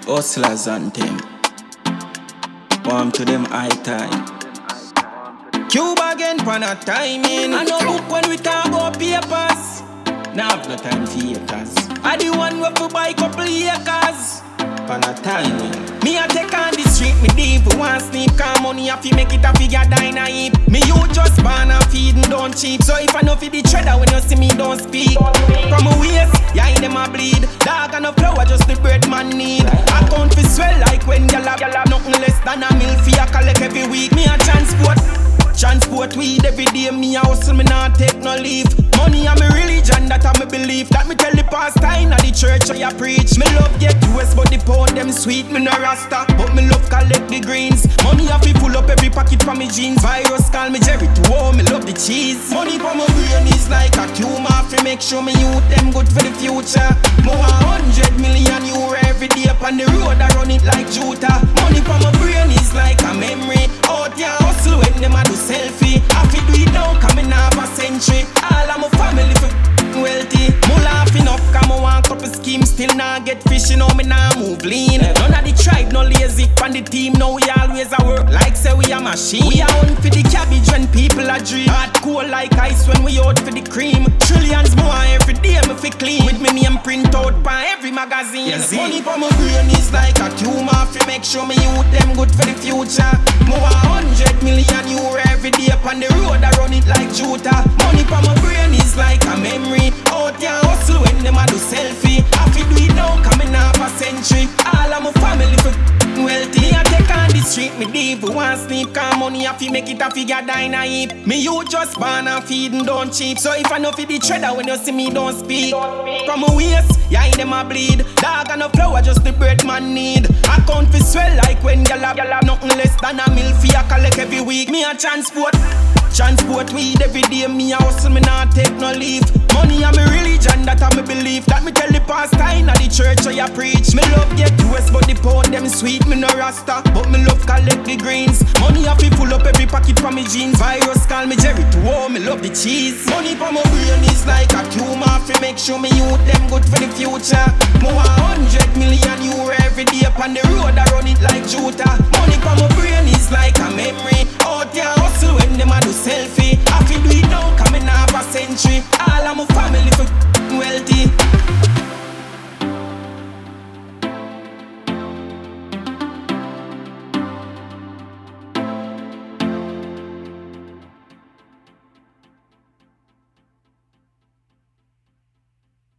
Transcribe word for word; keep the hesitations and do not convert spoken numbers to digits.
Hustlers and them. Warm to them high time. Cuba again pan a timing. I no book when we talk about papers. Now have no time for haters. I the one who fi buy couple acres. Pan a timing. Me a take on the street, me deep one sleep. Cause money a fi make it a figure dine a heap. Me you just born a feed and don't cheap. So if I know fi the treader when you see me don't speak. From a waist, yeah in them a bleed. Dog and a flower just the bread man need. Account fi swell like when y'all have nothing less than a mil fi a collect every week. Me a transport. Transport weed every day, me a hustle, me not take no leave. Money a me religion, that a me belief. That me tell the pastor in the church I preach. Me love get U S but the pound them sweet. Me no rasta, but me love collect the greens. Money a fi full up every pocket for me jeans. Virus call me Jerry to oh, me love the cheese. Money for my brain is like a tumor. Fi make sure me youth them good for the future. More a hundred million euro every day upon the road I run it like Juta. Money for my brain is like a memory. Out there hustle when them a do selfie. I fi do it now, coming half a century. All of my family for wealthy. Me laugh enough, cause me want couple schemes. Still nah get fish, you know me nah move lean. None of the tribe no lazy, on the team now we always a work like say we a machine. We a hunt for the cabbage when people a dream. Hard cold like ice when we out for the cream. Trillions more every day me fi clean. With me name print out pa every magazine. Yes, money for my brain is like a tumor. Fi make sure me youth them good for the future. More a hundred million euro every day upon the road I run it like Juta. Money for my brain is like a memory. Out there hustle when them a do selfie. I fi do it now coming half a century. All of my family for wealthy. I take on the street, me deep one sleep. Cause money I fi make it a figure dine a heap. Me you just born and feed and don't cheap. So if I know fi the treader when you see me don't speak. From a waist, yeah in them a bleed. Dog and a flower just the bread man need. Account fi swell like when y'all have nothing less than a mil fi a collect every week. Me a transport. Transport weed every day, me a hustle, me not take no leave. Money a me religion, that a me belief. That me tell the pastor in the church I preach. Me love get U S but the pound them sweet. Me no rasta, but me love collect the greens. Money a fi full up every pocket for me jeans. Virus call me Jerry to oh, me love the cheese. Money for my brain is like a tumor. Fi make sure me youth them good for the future. More a hundred million euro every day upon the road I run it like Juta. Money for my brain is like a memory. Out there hustle when them a do selfie. I fi do it now coming half a century. All of my family